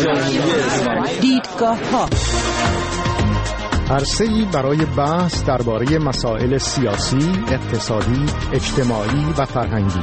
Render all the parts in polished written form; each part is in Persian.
دیدگاه‌ها، عرصه‌ای برای بحث درباره مسائل سیاسی، اقتصادی، اجتماعی و فرهنگی.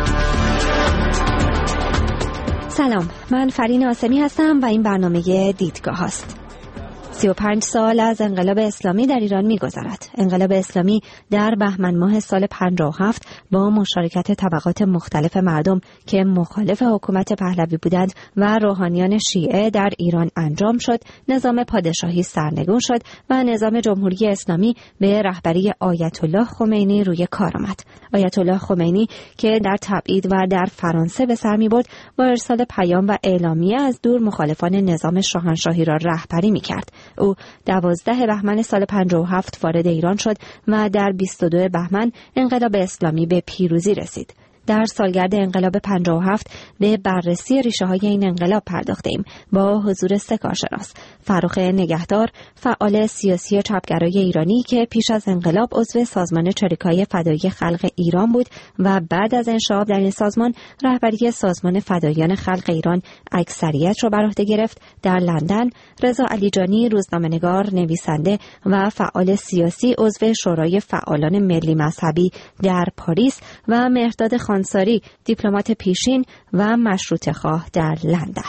سلام، من فرین آسمی هستم و این برنامه دیدگاه هست. 35 سال از انقلاب اسلامی در ایران می‌گذرد. انقلاب اسلامی در بهمن ماه سال 57 با مشارکت طبقات مختلف مردم که مخالف حکومت پهلوی بودند و روحانیان شیعه در ایران انجام شد. نظام پادشاهی سرنگون شد و نظام جمهوری اسلامی به رهبری آیت الله خمینی روی کار آمد. آیت الله خمینی که در تبعید و در فرانسه به سر می‌برد، با ارسال پیام و اعلامیه از دور مخالفان نظام شاهنشاهی را رهبری می‌کرد. او 12 بهمن سال 57 وارد ایران شد و در 22 بهمن انقلاب اسلامی به پیروزی رسید. در سالگرد انقلاب 57 به بررسی ریشه‌های این انقلاب پرداختیم با حضور 3 کارشناس: فرخ نگهدار، فعال سیاسی چپگرای ایرانی که پیش از انقلاب عضو سازمان چریکای فدایی خلق ایران بود و بعد از انشعاب در این سازمان رهبری سازمان فداییان خلق ایران اکثریت را بر عهده گرفت. در لندن رضا علیجانی، روزنامه‌نگار، نویسنده و فعال سیاسی عضو شورای فعالان ملی مذهبی در پاریس و مهرداد انصاری، دیپلمات پیشین و مشروطه‌خواه در لندن.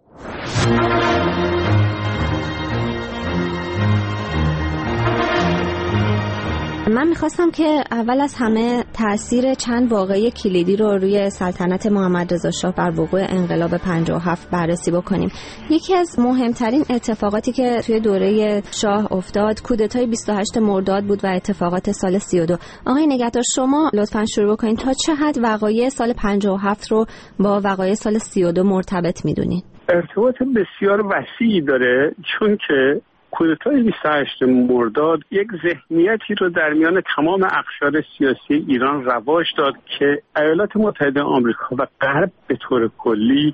من میخواستم که اول از همه تأثیر چند واقعه کلیدی رو روی سلطنت محمد رضا شاه بر وقوع انقلاب 57 بررسی بکنیم. یکی از مهمترین اتفاقاتی که توی دوره شاه افتاد کودتای 28 مرداد بود و اتفاقات سال 32. آقای نگهدار، شما لطفاً شروع بکنید. تا چه حد وقایع سال 57 رو با وقایع سال 32 مرتبط میدونید؟ ارتباط بسیار وسیعی داره، چون که کودتای 28 مرداد یک ذهنیتی رو در میان تمام اقشار سیاسی ایران رواج داد که ایالات متحده آمریکا و غرب به طور کلی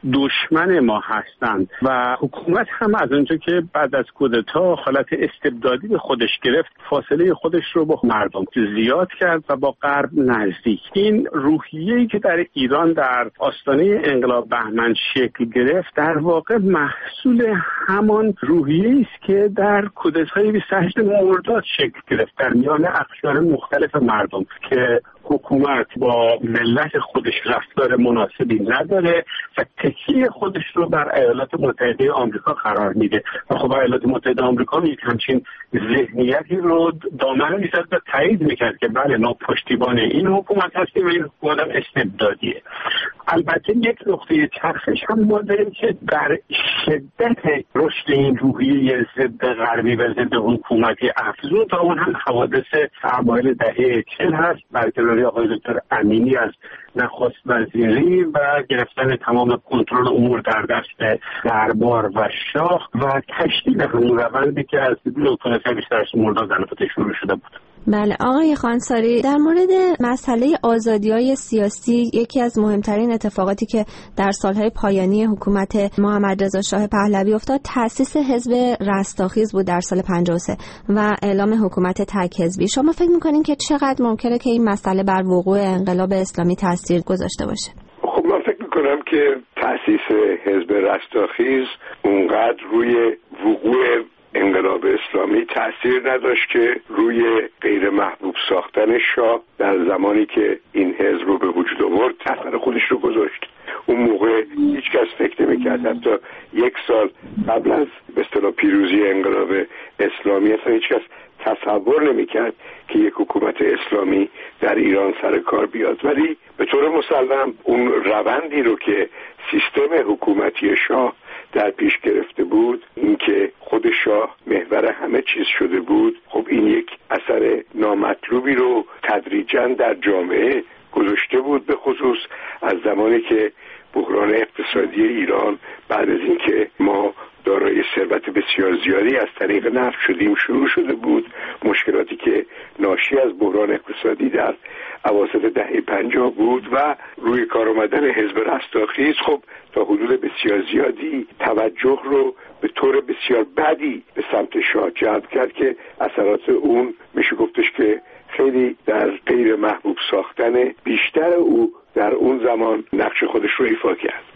دشمن ما هستند و حکومت هم از اونجا که بعد از کودتا حالت استبدادی به خودش گرفت، فاصله خودش رو با مردم زیاد کرد و با غرب نزدیک. این روحیه‌ای که در ایران در آستانه انقلاب بهمن شکل گرفت در واقع محصول همان روحیه‌ای است که در کودتای 28 مرداد شکل گرفت در میان اقشار مختلف مردم که حکومت با ملت خودش رفتار مناسبی نداره و تکیه خودش رو بر ایالات متحده آمریکا قرار میده و خب ایالات متحده آمریکا یک همچین ذهنیتی رو دامنه میزد و تایید میکرد که بله ما پشتیبان این حکومت هستیم و این حکومت هم استبدادیه. البته یک نقطه چرخش هم ما داریم که در شدت رشد این روحیه ضد غربی و ضد حکومتی افزون تا اون هم حوادث اوایل دهه 40 هست، برکناری آقای دکتر امینی از نخست وزیری و گرفتن تمام کنترل امور در دست دربار و شاه و تشدید همون روندی که از کودتای 28 مرداد در نفت شروع شده بود. بله آقای خانساری، در مورد مسئله آزادی‌های سیاسی یکی از مهمترین اتفاقاتی که در سالهای پایانی حکومت محمد رضا شاه پهلوی افتاد تأسیس حزب رستاخیز بود در سال 53 و اعلام حکومت تک حزبی. شما فکر می‌کنین که چقدر ممکنه که این مسئله بر وقوع انقلاب اسلامی تاثیر گذاشته باشه؟ خب من فکر می‌کنم که تأسیس حزب رستاخیز اونقدر روی وقوع انقلاب اسلامی تأثیر نداشت که روی غیر محبوب ساختن شاه در زمانی که این حزب رو به وجود آورد اثر خودش رو گذاشت. اون موقع هیچ کس فکر نمی‌کرد، حتی 1 سال قبل از به اصطلاح پیروزی انقلاب اسلامی اصلا هیچ کس تصور نمی‌کرد که یک حکومت اسلامی در ایران سر کار بیاد. ولی به طور مسلم اون روندی رو که سیستم حکومتی شاه در پیش گرفته بود، اینکه خود شاه محور همه چیز شده بود، خب این یک اثر نامطلوبی رو تدریجاً در جامعه گذاشته بود، به خصوص از زمانی که بحران اقتصادی ایران بعد از اینکه ما دارای ثروت بسیار زیادی از طریق نفت شدیم شروع شده بود. مشکلاتی که ناشی از بحران اقتصادی در اواسط دهه 50 بود و روی کار آمدن حزب رستاخیز خب تا حدود بسیار زیادی توجه رو به طور بسیار بدی به سمت شاه جلب کرد که اثرات اون میشه گفتش که خیلی در غیر محبوب ساختن بیشتر او در اون زمان نقش خودش رو ایفا کرد.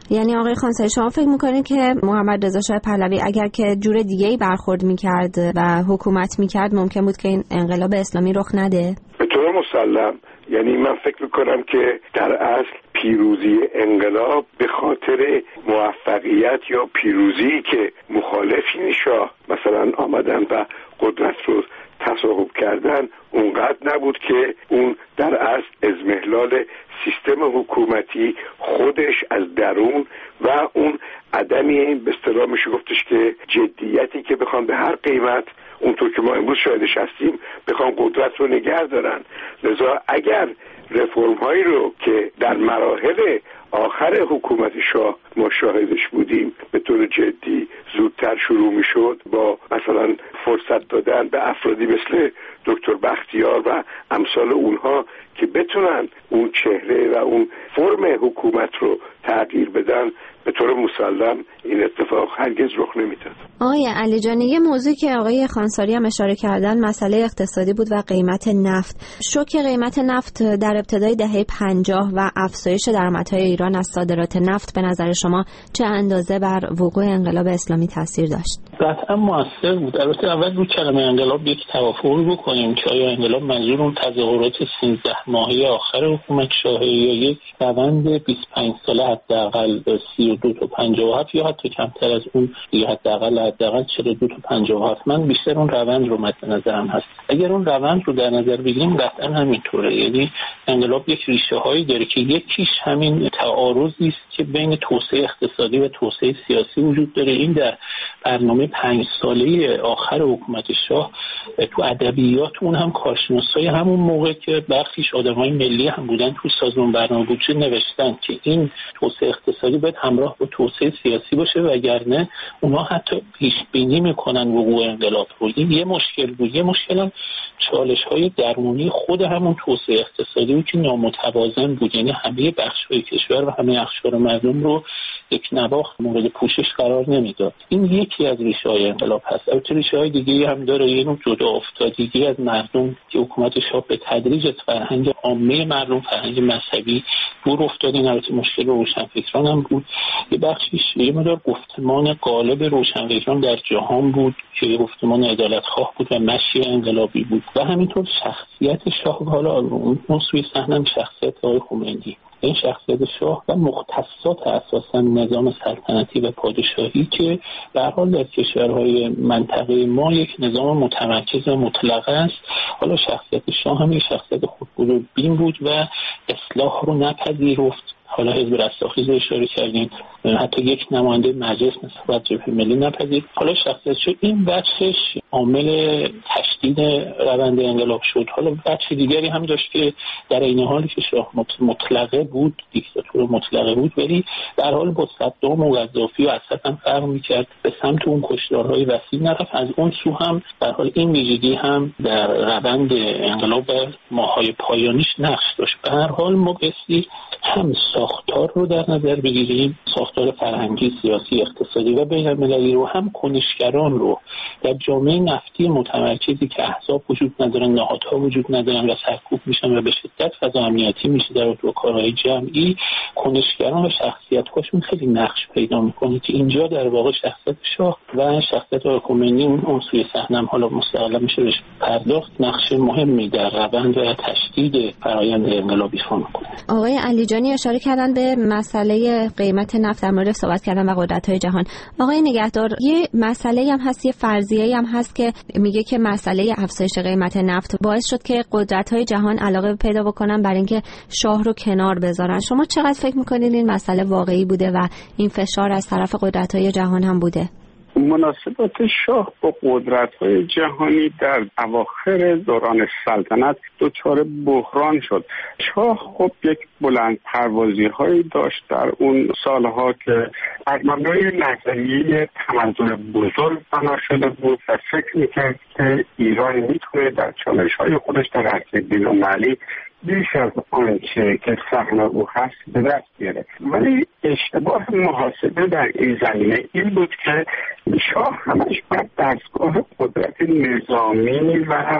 یعنی آقای خانساری شما فکر میکنید که محمد رضا شاه پهلوی اگر که جور دیگه‌ای برخورد میکرد و حکومت میکرد ممکن بود که این انقلاب اسلامی رخ نده؟ به طور مسلم. یعنی من فکر میکنم که در اصل پیروزی انقلاب به خاطر موفقیت یا پیروزی که مخالفین شاه مثلا آمدن و قدرت رو تصاحب کردن اونقدر نبود که اون در اصل اضمحلال سیستم حکومتی خودش از درون و اون عدمی به اصطلاح میشه گفتش که جدیتی که بخوان به هر قیمت اونطور که ما امروز شاهدش هستیم بخوان قدرت رو نگه دارن. لذا اگر رفرم هایی رو که در مراحل آخر حکومت شاه ما شاهدش بودیم به طور جدی زودتر شروع میشد با مثلا فرصت دادن به افرادی مثل دکتر بختیار و امثال اونها که بتونن اون چهره و اون فرم حکومت رو تغییر بدن، به طور مسلم این اتفاق هرگز رخ نمیداد. آقای علیجانی، یه موضوعی که آقای خانساری هم اشاره کردن مسئله اقتصادی بود و قیمت نفت. شوک قیمت نفت در ابتدای دهه 50 و افزایش درآمدهای ایران از صادرات نفت به نظر شما چه اندازه بر وقوع انقلاب اسلامی تاثیر داشت؟ قطعا موثر بود. البته اول رو کلمه انقلاب یک توافقی بکنیم که آیا انقلاب منظور اون تظاهرات 13 ماهه آخر حکومت شاهی یا یک روند 25 ساله حداقل 32 تا 57 یا حتی کمتر از اون یا حداقل 42 تا 57. من بیشتر اون روند رو مد نظرم هست. اگر اون روند رو در نظر بگیریم قطعا همینطوره. یعنی انقلاب یک ریشه هایی داره که یکیش همین تعارضی است که بین توسعه اقتصادی و توسعه سیاسی وجود داره. این در برنامه 5 ساله آخر حکومت شاه تو ادبیات اون هم کارشناسای همون موقع که برخیش آدمای ملی هم بودن تو سازمان برنامه بودجه نوشتن که این توسعه اقتصادی باید همراه با توسعه سیاسی باشه وگرنه اونا حتی پیش بینی میکنن وقوع انقلاب رو. این یه مشکل بود. یه مشکل هم چالش‌های درونی خود همون توسعه اقتصادی بود که نامتوازن بود. یعنی همه بخش‌های کشور و همه اقشار مردم رو یک نواخت مورد پوشش قرار نمیداد. این یکی از ریشه‌های انقلاب هست. البته ریشه‌های دیگه‌ای هم داره. یه نوع جدا افتادگی از مردم که حکومت شاه به تدریج از فرهنگ عامه مردم، فرهنگ مذهبی دور افتاد. این البته مشکل روشنفکران هم بود. یه بخشیش یه مقدار گفتمان غالب روشنفکران در جهان بود که گفتمان عدالت‌خواه بود و مشی انقلابی بود و همینطور شخصیت شاه. حالا اون سوی صحنه شخصیت آقای خمینی، این شخصیت شاه و مختصات اساساً نظام سلطنتی و پادشاهی که به هر حال در کشورهای منطقه ما یک نظام متمرکز و مطلقه است. حالا شخصیت شاه هم یک شخصیت خودبین بود و اصلاح رو نپذیرفت. حالا حزب رستاخیز رو اشاره کردین، حتی یک نماینده مجلس نسبت جبهه ملی نپذیر. حالا شخصیت شد این بخشش عامل تشدید روند انقلاب شد. حالا بخش دیگری هم داشت که در این حالی که شاه مطلقه بود، دیکتاتور مطلقه بود، ولی در حال با صدام و قذافی و اسد هم فرق می‌کرد، به سمت اون کشتارهای وسیع نرفت. از اون سو هم در حال این ویژگی هم در روند انقلاب ماهای پایانیش نقش داشت. به هر حال ما بسی هم ساختار رو در نظر بگیریم، ساختار فرهنگی، سیاسی، اقتصادی و بین‌المللی رو، هم کنشگران رو در جامعه نفتی متمرکزی که احزاب وجود ندارن، نهادها وجود ندارن و سرکوب میشن و به شدت فضا امنیتی میشه در اون کارهای جمعی، کنشگران و شخصیت‌هاشون خیلی نقش پیدا میکنه که اینجا در واقع شخصیت شاه و شخصیت آقای خمینی اون سوی صحنه هم حالا مستقلا میشه بهش پرداخت، نقش مهمی در روند و تشدید فرآیند انقلابی ایفا میکنه. آقای علیجانی اشاره کردن به مسئله قیمت نفت، در مورد صحبت کردن و قدرت‌های جهان. آقای نگهدار، یه مسئله هم هست، یه فرضیه‌ای هم هست که میگه که مسئله افزایش قیمت نفت باعث شد که قدرت‌های جهان علاقه پیدا بکنن برای اینکه شاه رو کنار بذارن. شما چقدر فکر می‌کنید این مسئله واقعی بوده و این فشار از طرف قدرت‌های جهان هم بوده؟ مناسبات شاه با قدرت‌های جهانی در اواخر دوران سلطنت دچار بحران شد. شاه خب یک بلند پروازی‌هایی داشت در اون سالها که بر مبنای نظریه تمدن بزرگ بنا شده بود و فکر می‌کرد که ایران میتونه در چالش‌های خودش در عرصه بین‌المللی بیش از آنچه که سهم او هست به دست بیاره. ولی اشتباه محاسبه در این زمینه این بود که شاه همش بر دستگاه قدرت نظامی و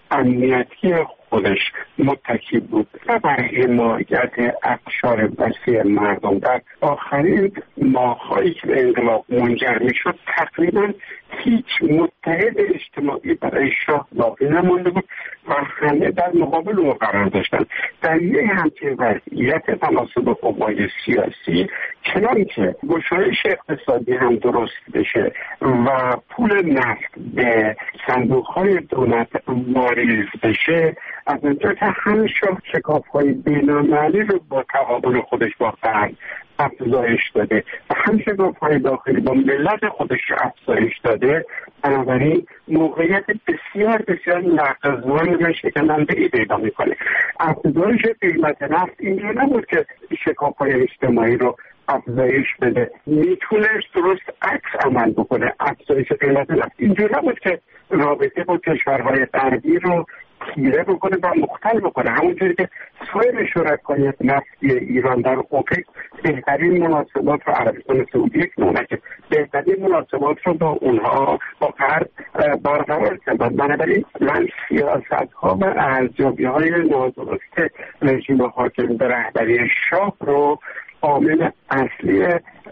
امنیتی خودش متکی بود و بر حمایت اقشار وسیع مردم. در آخرین ماه‌هایی که به انقلاب منجر می‌شد تقریباً هیچ متحد اجتماعی برای شاه باقی نمانده بود و همه در مقابل او قرار داشتند. در یک همچین وضعیت تناسب قوای سیاسی، چنانکه گشایش اقتصادی هم درست بشه و پول نفت به صندوق‌های دولت واریز بشه، از اونجا که هم شاه شکاف‌های بین‌المللی رو با تعاون خودش با غرب افزایش داده و هم شکاف‌های داخلی با ملت خودش رو افزایش داده، بنابراین موقعیت بسیار بسیار ناقصوار و شکننده‌ای پیدا می‌کنه. افزایش قیمت نفت اینجا نبود که شکاف‌های اجتماعی رو افزایش بده، میتونست درست عکس عمل بکنه. افزایش قیمت نفت اینجور نبود که رابطه با کشورهای غربی رو تیره بکنه و مختل بکنه. همونجوری که سایر شرکای نفتی ایران در اوپک بهترین مناسبات رو عربستان سعودی یک نمونه بهترین مناسبات رو با اونها با غرب برقرار کرد. بنابراین من سیاست‌ها و ارزیابی‌های نادرست رژیم حاکم به رهبری شاه رو عامل اصلی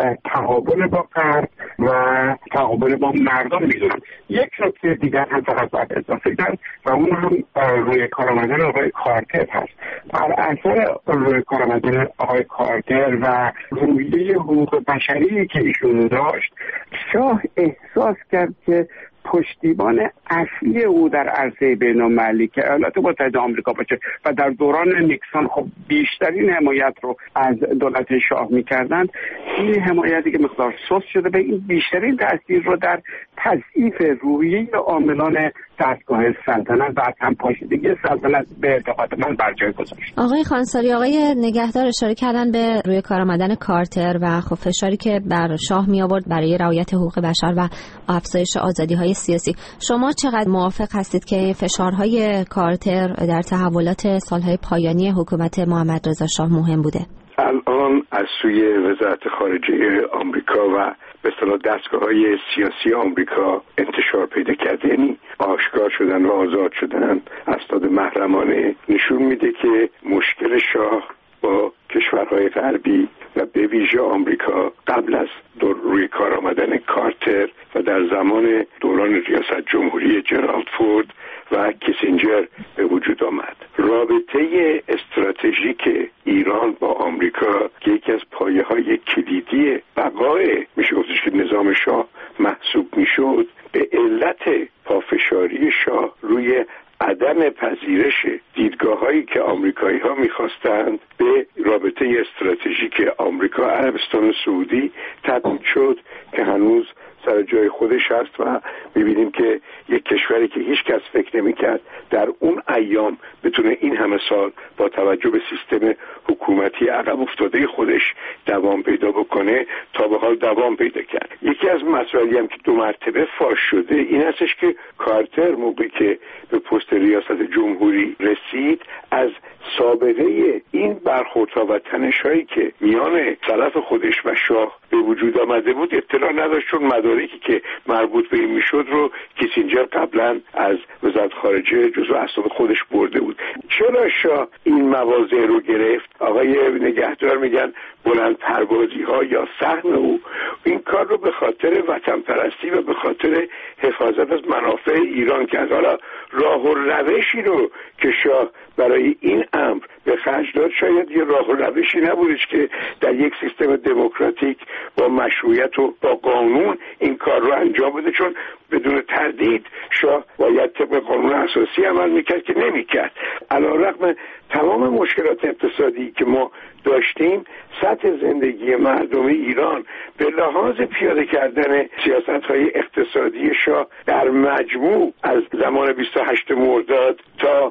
تقابل با غرب و تقابل با مردم میدونم. یک نکته دیگر هم فقط باید اضافه کرد و اون هم روی کار آمدن آقای کارتر هست. بر اثر روی کار آمدن آقای کارتر و رویه حقوق بشری که ایشون داشت، شاه احساس کرد که پشتیبان اصلی او در عرصه بین‌المللی که ایالات متحده آمریکا باشه و در دوران نیکسون خب بیشترین حمایت رو از دولت شاه می‌کردند، این حمایتی که مقدار سست شده به این بیشترین تاثیر رو در تضعیف روحیه عاملان دستگاه سلطنت و هم پاشیدگی سلطنت به اعتقاد من بر جای گذاشت. آقای خانساری، آقای نگهدار اشاره کردن به روی کار آمدن کارتر و خب فشاری که بر شاه می آورد برای رعایت حقوق بشر و افزایش آزادی‌های سیاسی. شما چقدر موافق هستید که فشارهای کارتر در تحولات سالهای پایانی حکومت محمد رضا شاه مهم بوده؟ الان از سوی وزارت خارجه آمریکا و به اصطلاح دستگاه‌های سیاسی آمریکا انتشار پیدا کرده، یعنی آشکار شدن و آزاد شدن اسناد محرمانه، نشون میده که مشکل شاه با کشورهای غربی و به ویژه آمریکا قبل از روی کار آمدن کارتر و در زمان دوران ریاست جمهوری جرالد فورد و کیسینجر به وجود آمد. رابطه استراتژیک ایران با آمریکا که یکی از پایه‌های کلیدی بقای میشه گفتش که نظام شاه محسوب میشد، به علت پافشاری شاه روی عدم پذیرش دیدگاه‌هایی که آمریکایی‌ها می‌خواستند به رابطه استراتژیک آمریکا عربستان سعودی تبدیل شد که هنوز سر جای خودش هست و می‌بینیم که یک کشوری که هیچ کس فکر نمی‌کرد در اون ایام بتونه این همه سال با توجه به سیستم حکومتی عقب افتاده خودش دوام پیدا بکنه تا به حال دوام پیدا کرد. یکی از مسائلی هم که 2 مرتبه فاش شده این هستش که کارتر موقعی که به پست ریاست جمهوری رسید از سابقه این برخوردها و تنش‌هایی که میان طرف خودش و شاه به وجود آمده بود اطلاع نداشت، چون مدارکی که مربوط به این میشد رو کیسینجر قبلا از وزارت خارجه جزو اسناد خودش برده بود. چرا شاه این مواضع رو گرفت؟ آقای نگهدار میگن بلند پروازی ها یا سهم او، این کار رو به خاطر وطن پرستی و به خاطر حفاظت از منافع ایران کرد. حالا راه و روشی رو که شاه برای این امر به خرج داد شاید یه راه و روشی نبودش که در یک سیستم دموکراتیک با مشروعیت و با قانون این کار رو انجام بده، چون بدون تردید شاه باید طبق قانون اساسی عمل میکرد که نمیکرد. علیرغم تمام مشکلات اقتصادی که ما داشتیم، سطح زندگی مردم ایران به لحاظ پیاده کردن سیاست‌های اقتصادی شاه در مجموع از زمان 28 مرداد تا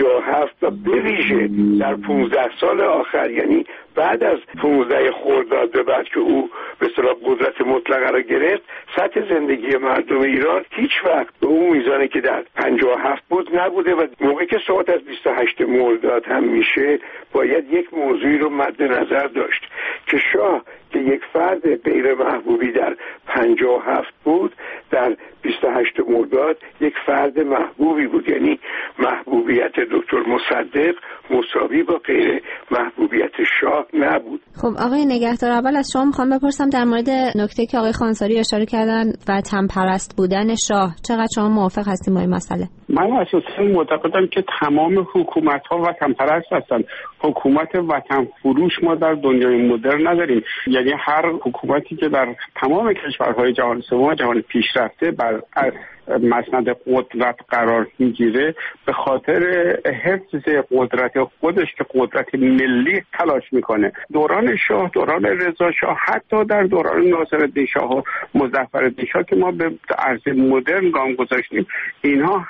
57 و به ویژه در 15 سال آخر، یعنی بعد از 15 خرداد به بعد که او به اصطلاح قدرت مطلقه را گرفت، سطح زندگی مردم ایران هیچ وقت به اون میزانی که در 57 بود نبوده و موقعی که صحبت از 28 مرداد هم میشه باید یک موضوعی رو مد نظر داشت که شاه که یک فرد غیر محبوبی در 57 بود، در 28 مرداد یک فرد فرد محبوبی بود، یعنی محبوبیت دکتر مصدق مساوی با غیر محبوبیت شاه نبود. خب آقای نگهدار، اول از شما میخوام بپرسم در مورد نکته که آقای خانساری اشاره کردن وطن پرست بودن شاه، چقدر شما موافق هستیم با این مسئله؟ من اساساً معتقدم که تمام حکومت‌ها وطن پرست هستند. حکومت وطن فروش ما در دنیای مدرن نداریم. یعنی هر حکومتی که در تمام کشورهای جهان سوم و جهان پیشرفته بر مسند قدرت قرار میگیره، به خاطر حفظ قدرت خودش که قدرت ملی تلاش میکنه. دوران شاه، دوران رضا شاه، حتی در دوران ناصرالدین شاه و مظفرالدین شاه که ما به عرصه مدرن گام گذاشتیم، اینها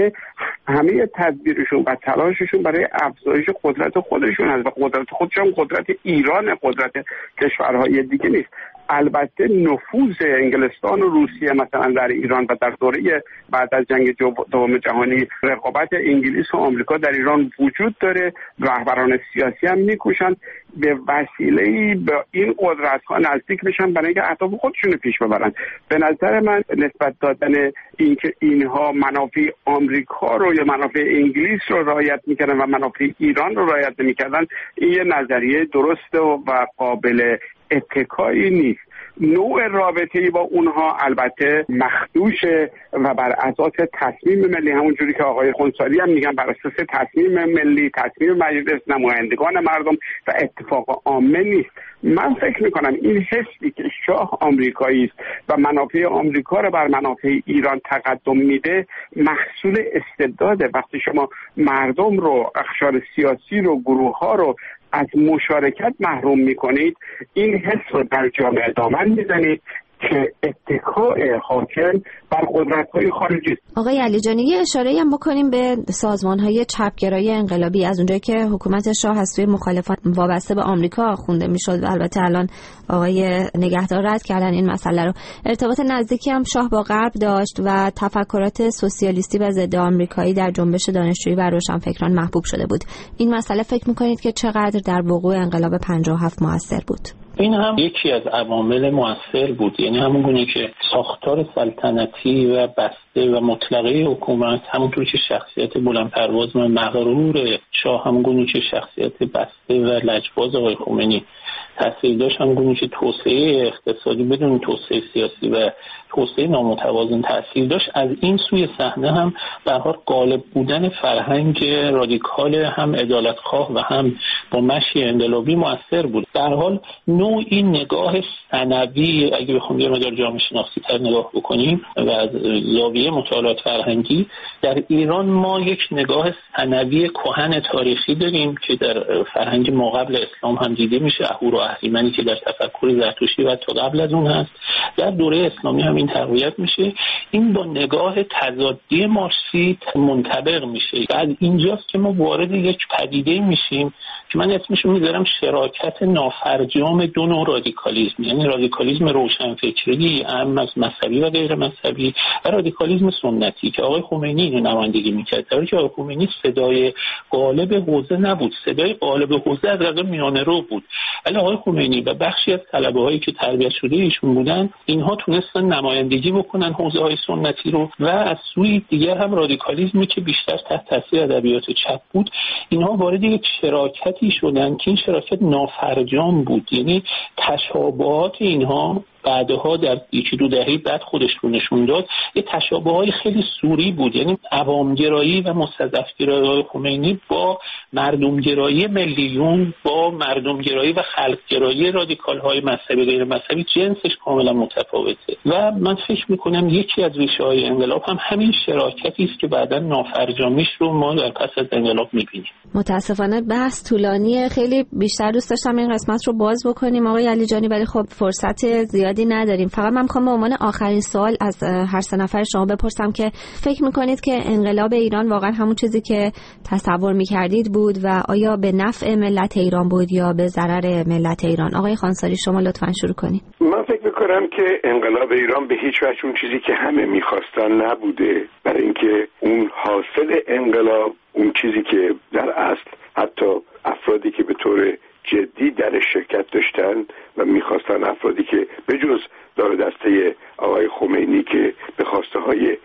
همه تدبیرشون و تلاششون برای افزایش قدرت خودشون هست و قدرت خودشون قدرت ایران، قدرت کشورهای دیگه نیست. البته نفوذ انگلستان و روسیه مثلا در ایران و در دوره بعد از جنگ دوم جهانی رقابت انگلیس و آمریکا در ایران وجود داره. رهبران سیاسی هم میکوشن به وسیله‌ای به این قدرت‌ها نزدیک بشن برای اینکه اهداف خودشون رو پیش ببرن. به نظر من نسبت دادن اینکه اینها منافع آمریکا رو یا منافع انگلیس رو رعایت میکردن و منافع ایران رو رعایت نمیکردن، این یه نظریه درسته و قابل اتکایی نیست. نوع رابطه‌ای با اونها البته مخدوشه و بر اساس تصمیم ملی، همونجوری که آقای خونساری هم میگن بر اساس تصمیم ملی، تصمیم مجلس نمایندگان مردم و اتفاق عامه نیست. من فکر میکنم این حسی که شاه آمریکایی است و منافع آمریکا رو بر منافع ایران تقدم میده محصول استبداده. وقتی شما مردم رو، اقشار سیاسی رو، گروه ها رو از مشارکت محروم میکنید، این حس رو در جامعه دامن میزنید که اتکاء حاکم بر قدرت‌های خارجی. آقای علیجانی، یه اشاره‌ای هم بکنیم به سازمان‌های چپگرای انقلابی. از اونجایی که حکومت شاه از سوی مخالفان وابسته به آمریکا خونده میشد و البته الان آقای نگهدار رد کردن این مسئله رو، ارتباط نزدیکی هم شاه با غرب داشت و تفکرات سوسیالیستی و ضد آمریکایی در جنبش دانشجویی و روشنفکران محبوب شده بود. این مسئله فکر می‌کنید که چقدر در وقوع انقلاب 57 موثر بود؟ این هم یکی از عوامل مؤثر بود. یعنی همون گونه که ساختار سلطنتی و بسته و مطلقه حکومت، همونطور که شخصیت بلندپرواز و مغرور شاه، همون گونه که شخصیت بسته و لجباز آقای خمینی تأثیر داشت، همون گونه که توسعه اقتصادی بدون توسعه سیاسی و توسعه نامتوازن تأثیر داشت، از این سوی صحنه هم به هر حال غالب بودن فرهنگ رادیکال هم عدالتخواه و هم با مشی انقلابی مؤثر بود. در حال نوعی نگاه ثانوی، اگه بخوام یه مقدار جامعه شناسی تر نگاه بکنیم و از زاویه مطالعات فرهنگی، در ایران ما یک نگاه ثانوی کهن تاریخی داریم که در فرهنگ ما قبل اسلام هم دیده میشه، اهور و اهریمنی که در تفکر زرتشتی و تا قبل از اون هست، در دوره اسلامی هم این تقویت میشه. این با نگاه تضادی مارکسی منطبق میشه. بعد اینجاست که ما وارد یک پدیده میشیم که من اسمشو میذارم شراکت نافرجام دو نوع رادیکالیسم، یعنی رادیکالیسم روشنفکری اهم از مذهبی و غیر مذهبی و رادیکالیسم سنتی که آقای خمینی اینو نمایندگی میکرد. در حالی که آقای خمینی صدای غالب حوزه نبود، صدای غالب حوزه از رقم میانه رو بود. ولی آقای خمینی و بخشی از طلبه‌هایی که تربیت شده ایشون بودن، اینها تونستن نمایندگی بکنن حوزه‌های سنتی رو و از سوی دیگر هم رادیکالیسمی که بیشتر تحت تاثیر ادبیات چپ بود، اینها وارد یک شراکتی شدن که این شراکت نافرجام بود. یعنی تشابهات اینها بعدها در یکی دو دهه بعد خودش رو نشون داد، یه تشابه‌های خیلی سوری بود. یعنی عوامگرایی و مستضعف‌گرایی خمینی با مردمگرایی ملیون، با مردمگرایی و خلق‌گرایی رادیکال‌های مذهبی غیر مذهبی جنسش کاملا متفاوته و من فکر می‌کنم یکی از ریشه‌های انقلاب هم همین شراکتی است که بعداً نافرجامیش رو ما در پس از انقلاب می‌بینیم. متأسفانه بحث طولانیه، خیلی بیشتر دوست داشتم این قسمت رو باز بکنیم آقای علیجانی، ولی خب فرصت زیادی نداریم. فقط من میخوام به عنوان آخرین سوال از هر سه نفر شما بپرسم که فکر میکنید که انقلاب ایران واقعا همون چیزی که تصور میکردید بود و آیا به نفع ملت ایران بود یا به ضرر ملت ایران؟ آقای خانساری شما لطفاً شروع کنید. من فکر میکنم که انقلاب ایران به هیچ وجه اون چیزی که همه میخواستن نبوده، برای اینکه اون حاصل انقلاب، اون چیزی که در اصل حتی افرادی که به طور جدی در شرکت داشتن و میخواستن، افرادی که به جز دار دسته آقای خمینی که به خواسته های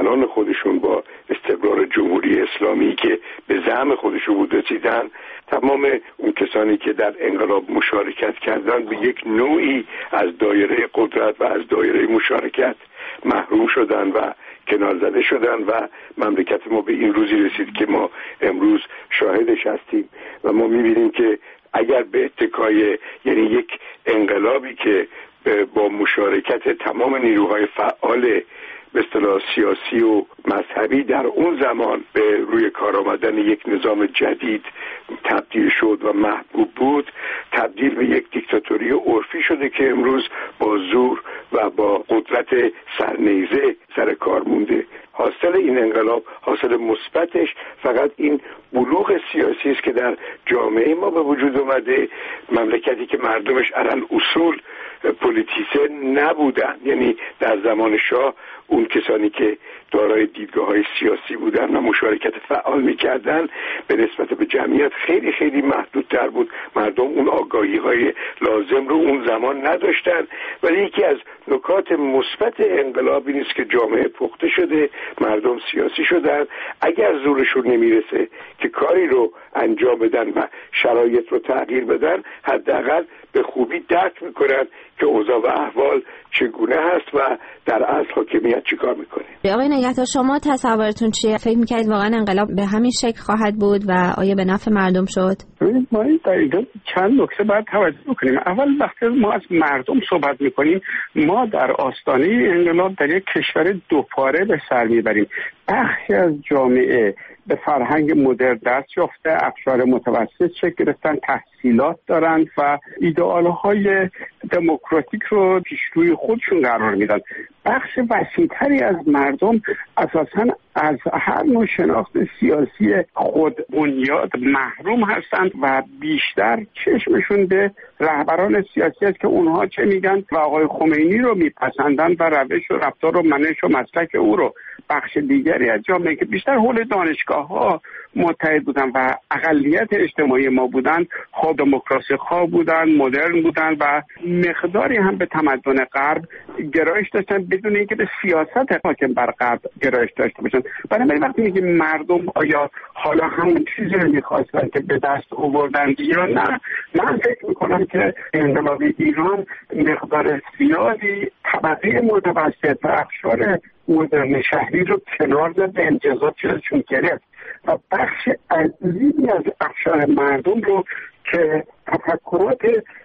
همزمان خودشون با استقرار جمهوری اسلامی که به زعم خودشون بود رسیدن، تمام اون کسانی که در انقلاب مشارکت کردن به یک نوعی از دایره قدرت و از دایره مشارکت محروم شدن و کنار زده شدن و مملکت ما به این روزی رسید که ما امروز شاهدش هستیم و ما می‌بینیم که اگر به اتکای یعنی یک انقلابی که با مشارکت تمام نیروهای فعال به اصطلاح سیاسی و مذهبی در اون زمان به روی کار آمدن یک نظام جدید تبدیل شد و محبوب بود، تبدیل به یک دیکتاتوری عرفی شده که امروز با زور و با قدرت سرنیزه سر کار مونده. حاصل این انقلاب، حاصل مثبتش فقط این بلوغ سیاسی است که در جامعه ما به وجود اومده. مملکتی که مردمش علل اصول پلیتیسه نبودن، یعنی در زمان شاه اون کسانی که دارای دیدگاه‌های سیاسی بودن و مشارکت فعال می‌کردن به نسبت به جمعیت خیلی خیلی محدودتر بود. مردم اون آگاهی‌های لازم رو اون زمان نداشتن. ولی یکی از نکات مثبت انقلاب این است که جامعه پخته شده، مردم سیاسی شدن. اگر زورشون نمیرسه که کاری رو انجام بدن و شرایط رو تغییر بدن، حداقل به خوبی درک میکنن که اوضاع و احوال چگونه هست و در اصل حاکمیت چیکار میکنه. آقای نگهدار، شما تصورتون چیه؟ فکر میکنید واقعا انقلاب به همین شکل خواهد بود و آیا به نفع مردم شد؟ ما در اینجا چند نکته باید توجه بکنیم. اول وقتی ما از مردم صحبت میکنیم، ما در آستانه انقلاب در یک کشور دوپاره به سر میبریم. بخشی از جامعه به فرهنگ مدرن دست یافته، اقشار متوسط شکل گرفتن، تحصیلات دارند و ایدئال‌های دموکراتیک رو پیش روی خودشون قرار میدن. بخش وسیع‌تری از مردم اساساً از هر نوع شناخت سیاسی خود بنیاد محروم هستند و بیشتر چشمشون به رهبران سیاسی است که اونها چه میگن و آقای خمینی رو میپسندن و روش و رفتار و منش و مسلک او رو. بخش دیگری از جامعه که بیشتر حول دانشگاه‌ها متحد بودن و اقلیت اجتماعی ما بودن، خود دموکراسی خواه بودن، مدرن بودن و مقداری هم به تمدن غرب گرایش داشتن بدون اینکه به سیاست حاکم بر غرب گرایش داشته باشن. بنابراین وقتی میگیم مردم آیا حالا همون چیزی رو میخواستن که به دست آوردن یا نه، من فکر میکنم که انقلاب ایران مقدار زیادی طبقه متوسط و اقشار مدرن شهری رو کنار زد و امتیازات چون گرفت و بخش عظیمی از اقشار مردم رو که تفکرات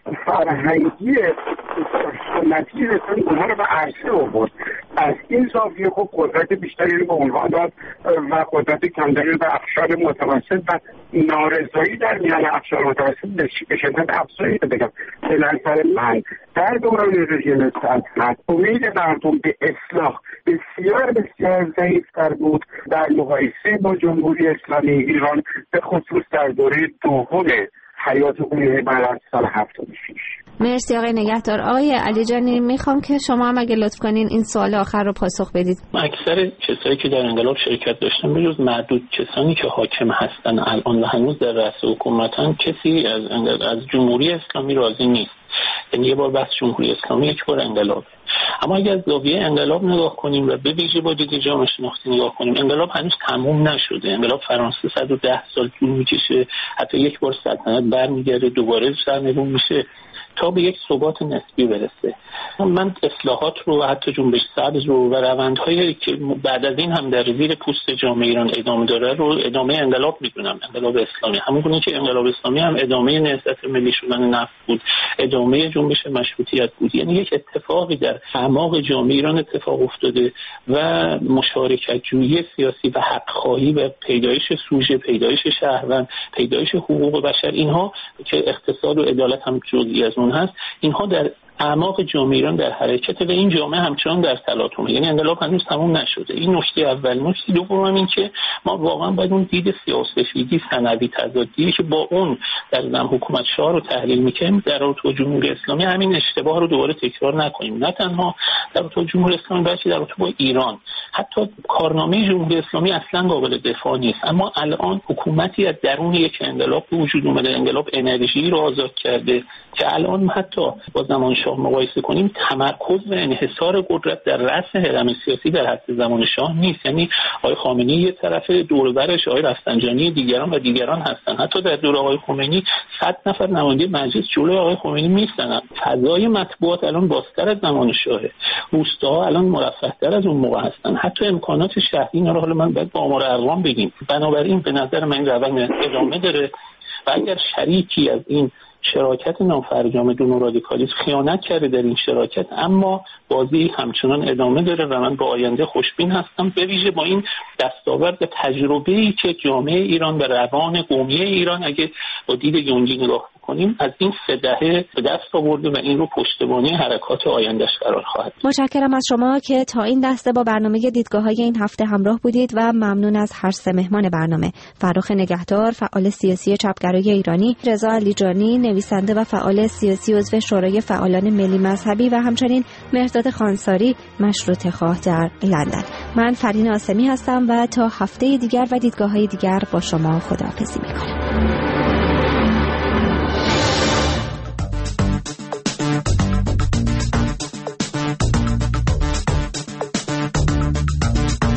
فرهنگی سنتی رسن اونها رو به عرصه آورد. از این زاویه خب قدرت بیشتری رو به اونها داد و قدرت کمتری رو به اقشار متوسط و نارضایی در میان اقشار متوسط به شدت افزایش بگم. به نظر من در دوران رژیم سلطنت امید مردم به اصلاح بسیار بسیار ضعیف‌تر بود در مقایسه با جمهوری اسلامی ایران، به خصوص در دوره دوم حیات عمومی بعد از سال 76. مرسی آقای نگهدار. آقای علی جانی، میخوام که شما هم اگه لطف کنین این سوال آخر رو پاسخ بدید. اکثر کسایی که در انقلاب شرکت داشتن به جز معدود کسانی که حاکم هستن الان و هنوز در رأس حکومتن، کسی از جمهوری اسلامی راضی نیست. یعنی یه بار بحث جمهوری اسلامی، یک بار انقلاب. اما اگر از زاویه انقلاب نگاه کنیم و به ویژه با دید جامعه شناختی نگاه کنیم، انقلاب هنوز تموم نشده. انقلاب فرانسه 110 سال طول میکشه، حتی یک بار سلطنت برمیگرده، دوباره سرنگون میشه تا به یک ثبات نسبی برسه. من اصلاحات رو، حتی جنبش سبز رو و روندهایی که بعد از این هم در زیر پوست جامعه ایران ادامه داره رو ادامه انقلاب میدونم. انقلاب اسلامی همونگونه که انقلاب اسلامی هم ادامه نهضت ملی شدن نفت بود، ادامه جنبش مشروطیت بود. یعنی یک اتفاقی در اعماق جامعه ایران اتفاق افتاده و مشارکت جویی سیاسی و حق خواهی و پیدایش سوژه، پیدایش شهروند، پیدایش حقوق بشر، اینها که اقتصاد و عدالت هم جزئی از اون هست، اینها در اعماق جامعه ایران در حرکت و این جامعه همچنان در تلاطمه. یعنی انقلاب هنوز تموم نشده. این نکته اول. نکته دوم این که ما واقعا باید اون دید سیاه‌سفیدی سنوی تضادی که با اون در زمان حکومت شاه رو تحلیل می‌کنیم در رابطه با جمهوری اسلامی همین اشتباه رو دوباره تکرار نکنیم. نه تنها در رابطه با جمهوری اسلامی بلکه در رابطه با ایران. حتی کارنامه جمهوری اسلامی اصلا قابل دفاع نیست، اما الان حکومتی از درون یک انقلاب به وجود اومده. انقلاب انرژی رو آزاد کرده که الان حتی با زمان شاه مقایسه کنیم تمرکز و انحصار قدرت در رأس هرم سیاسی در حد زمان شاه نیست. یعنی آقای خامنه‌ای یه طرف دور و برش آقای رفسنجانی دیگران هستن. حتی در دوره آقای خمینی 100 نفر نماینده مجلس جلوی آقای خمینی میستنن. فضای مطبوعات الان بازتر از زمان شاهه. روستاها الان مرفه‌تر از اون موقع هستن. حتی امکانات شهری اینا رو حالا من باید با آمار ارقام بگیم. بنابراین به نظر من این روند ادامه داره و اگر شریکی از این شراکت نافرجام دون و رادیکالیسم خیانت کرده در این شراکت، اما بازی همچنان ادامه داره و من با آینده خوشبین هستم، به ویژه با این دستاورد تجربه‌ای که جامعه ایران و روان قومی ایران اگه با دید یونگی نگاه کنیم از این 3 دهه به دست آورده و این رو پشتیبانی حرکات آیندهش قرار خواهد. متشکرم از شما که تا این دسته با برنامه دیدگاه‌های این هفته همراه بودید و ممنون از هر 3 مهمان برنامه: فرخ نگهدار، فعال سیاسی چپگرای ایرانی، رضا علیجانی، نویسنده و فعال سیاسی عضو شورای فعالان ملی مذهبی و همچنین مهرداد خانساری، مشروطه‌خواه در لندن. من فرین آسمی هستم و تا هفته دیگر و دیدگاه‌های دیگر با شما خداحافظی می‌کنم.